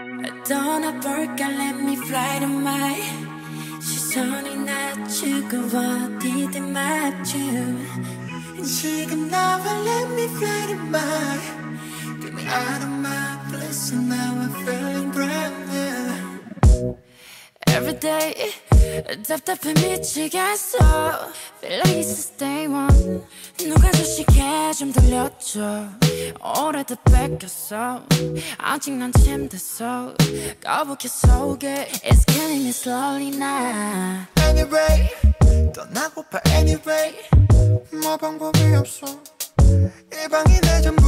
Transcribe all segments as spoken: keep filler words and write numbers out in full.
떠나볼까 let me fly to my 시선이 낮추고 어디든 맞춤 지금 나와 let me fly to my Get me out of my bliss and now I'm feeling brand new Every day 답답해 미치겠어 Feel like it's the stay one 누가 주식해 좀 들려줘 오래도 뺏겼어 아직 난 침대서 거북해 속에 It's killing me slowly now Anyway 떠나고파 anyway 뭐 방법이 없어 이 방이 내 전부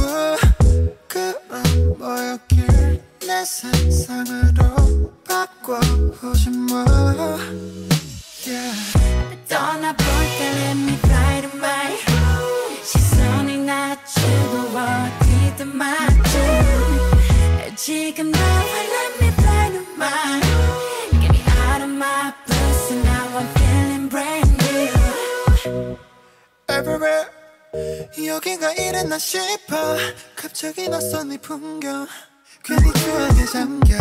그만 뭐였길 내 세상으로 바꿔보지 뭐 yeah. 떠나볼까 let me fly to my 시선이 낮추고 어디든 맞춤 지금 나와 let me fly to my Get me out of my blues and now I'm feeling brand new Everywhere 여기가 이랬나 싶어 갑자기 낯선 이 풍경 괜히 추억에 잠겨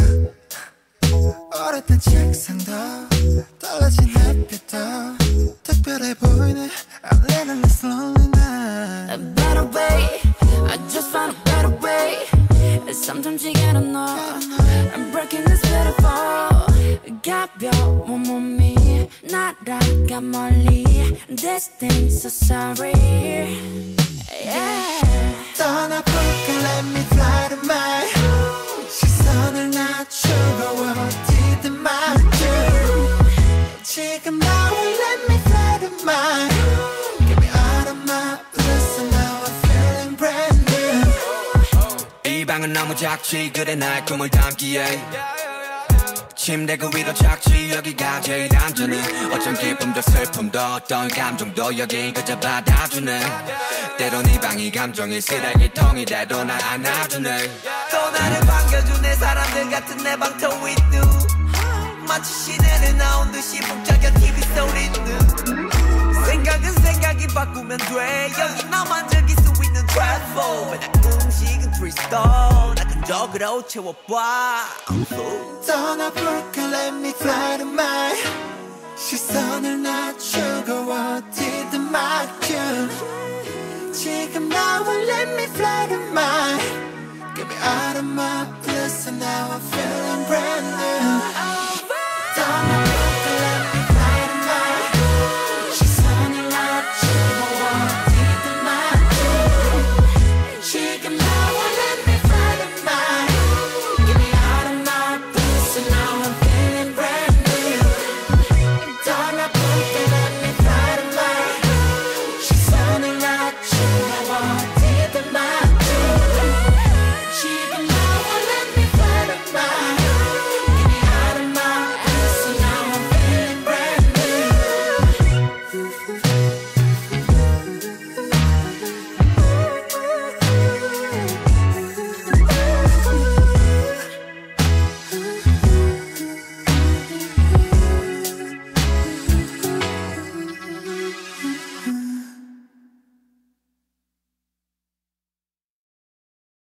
어렸던 책상도 떨어진 햇빛도 특별해 보이네 I'm living this lonely night A better way I just found a better way Sometimes you gotta know I'm breaking this beautiful 가벼워 몸이 날아가 멀리 This thing's so sorry yeah. 떠나볼까 let me fly to my 시선을 낮추고 어디든 맞춤 지금 나와 let me fly to my Get me out of my bliss and now I'm feeling brand new 이 방은 너무 작지 그래 나의 꿈을 담기에 침대 그 위로 작지 여기가 제일 안전해 어쩜 기쁨도 슬픔도 어떤 감정도 여긴 그저 받아주네 때론 이 방이 감정이 쓰레기통이 돼도 날 안아주네 또 나를 반겨주네 사람들 같은 내 방터 with you 마치 시내를 나온 듯이 북적여 티비 소리는 생각은 생각이 바꾸면 돼 여기 나만 즐길 수 있는 travel 나 음식은 three star 나 근적으로 채워봐 떠나볼까 let me fly to my 시선을 낮추고 어디든 맞춤 지금 나와 let me fly to my Get me out of my bliss and now